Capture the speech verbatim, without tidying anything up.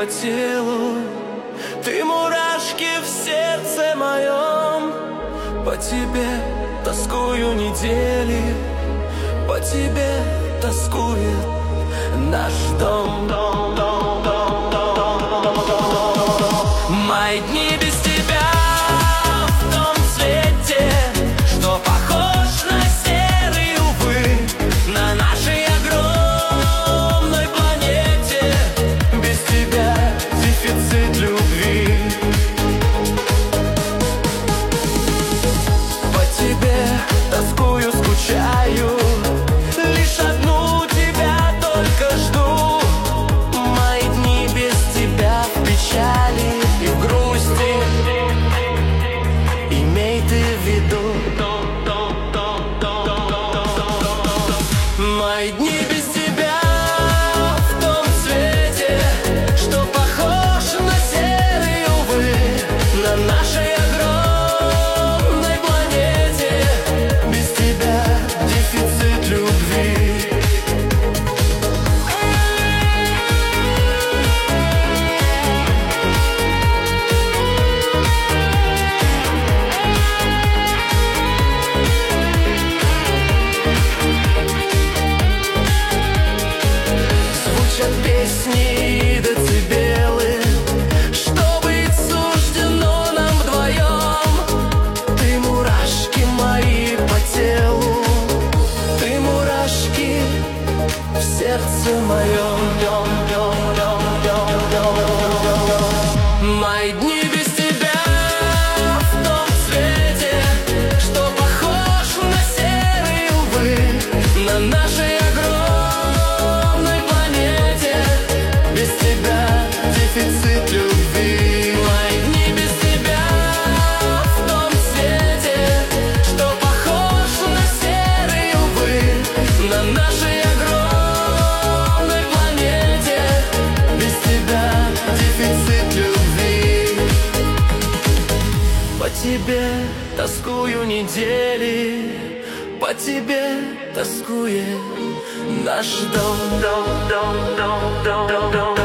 телу, ты мурашки в сердце моем. По тебе тоскую недели, по тебе тоскует наш дом. Мои дни без тебя в том свете, что похож на серый, увы, на нашей огромной планете. Без тебя дефицит любви. По тебе тоскую, скучаю, лишь одну тебя только жду. Мои дни без тебя в печали и в грусти. Имей ты в виду, мои дни без тебя в том свете, что похож на серый, увы, на нашей огромной планете. Без тебя дефицит любви. Звучат песни и децибелы, что быть суждено нам вдвоем. Ты мурашки мои по телу, ты мурашки в сердце моем. Мои дни без тебя в том свете, что похож на серый, увы, на нашей огромной планете. Без тебя дефицит любви. Мои дни без тебя в том свете, что похож на серый, увы, на нашей огромной планете. Без тебя дефицит любви. По тебе тоскую недели, по тебе тоскует наш дом.